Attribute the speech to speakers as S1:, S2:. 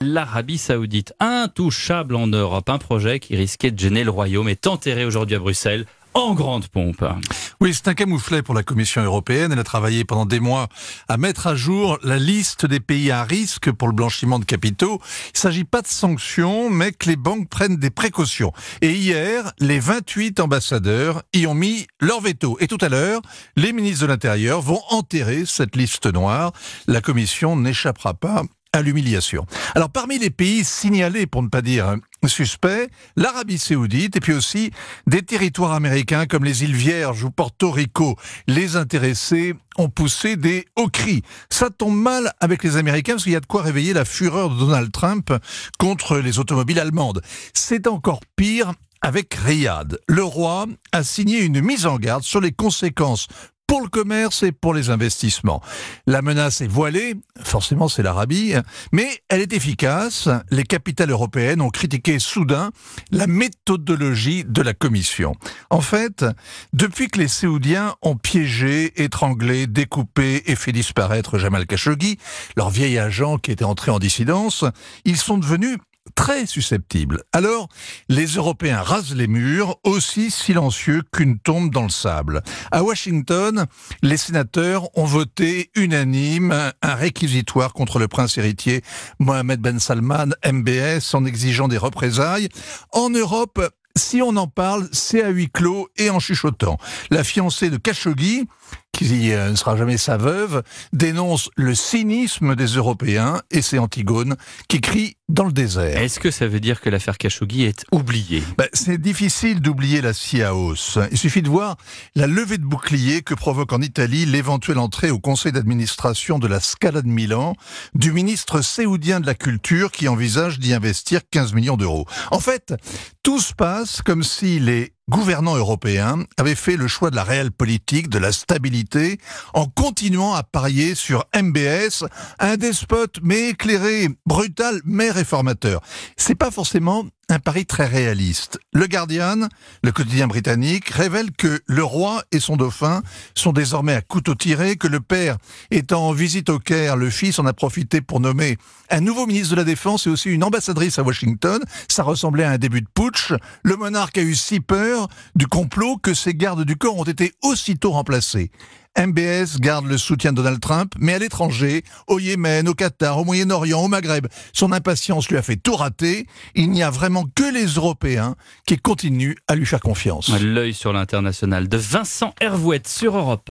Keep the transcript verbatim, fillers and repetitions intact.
S1: L'Arabie Saoudite, intouchable en Europe, un projet qui risquait de gêner le royaume, est enterré aujourd'hui à Bruxelles en grande pompe.
S2: Oui, c'est un camouflet pour la Commission européenne. Elle a travaillé pendant des mois à mettre à jour la liste des pays à risque pour le blanchiment de capitaux. Il ne s'agit pas de sanctions, mais que les banques prennent des précautions. Et hier, les vingt-huit ambassadeurs y ont mis leur veto. Et tout à l'heure, les ministres de l'Intérieur vont enterrer cette liste noire. La Commission n'échappera pas à l'humiliation. Alors, parmi les pays signalés, pour ne pas dire suspects, l'Arabie Saoudite et puis aussi des territoires américains comme les îles Vierges ou Porto Rico. Les intéressés ont poussé des hauts cris. Ça tombe mal avec les Américains parce qu'il y a de quoi réveiller la fureur de Donald Trump contre les automobiles allemandes. C'est encore pire avec Riyad. Le roi a signé une mise en garde sur les conséquences pour le commerce et pour les investissements. La menace est voilée, forcément c'est l'Arabie, mais elle est efficace. Les capitales européennes ont critiqué soudain la méthodologie de la Commission. En fait, depuis que les Saoudiens ont piégé, étranglé, découpé et fait disparaître Jamal Khashoggi, leur vieil agent qui était entré en dissidence, ils sont devenus très susceptibles. Alors, les Européens rasent les murs, aussi silencieux qu'une tombe dans le sable. À Washington, les sénateurs ont voté unanime un réquisitoire contre le prince héritier Mohammed Ben Salman, M B S, en exigeant des représailles. En Europe, si on en parle, c'est à huis clos et en chuchotant. La fiancée de Khashoggi, qui ne sera jamais sa veuve, dénonce le cynisme des Européens et c'est Antigone qui crie dans le désert.
S1: Est-ce que ça veut dire que l'affaire Khashoggi est oubliée ?
S2: Ben, c'est difficile d'oublier la scie à os. Il suffit de voir la levée de bouclier que provoque en Italie l'éventuelle entrée au conseil d'administration de la Scala de Milan du ministre saoudien de la Culture qui envisage d'y investir quinze millions d'euros. En fait, tout se passe comme si les gouvernants européens avaient fait le choix de la réelle politique, de la stabilité, en continuant à parier sur M B S, un despote mais éclairé, brutal mais réformateur. C'est pas forcément un pari très réaliste. Le Guardian, le quotidien britannique, révèle que le roi et son dauphin sont désormais à couteau tiré, que le père étant en visite au Caire, le fils en a profité pour nommer un nouveau ministre de la Défense et aussi une ambassadrice à Washington. Ça ressemblait à un début de putsch. Le monarque a eu si peur du complot que ses gardes du corps ont été aussitôt remplacés. M B S garde le soutien de Donald Trump, mais à l'étranger, au Yémen, au Qatar, au Moyen-Orient, au Maghreb, son impatience lui a fait tout rater. Il n'y a vraiment que les Européens qui continuent à lui faire confiance.
S1: L'œil sur l'international de Vincent Hervouette sur Europe.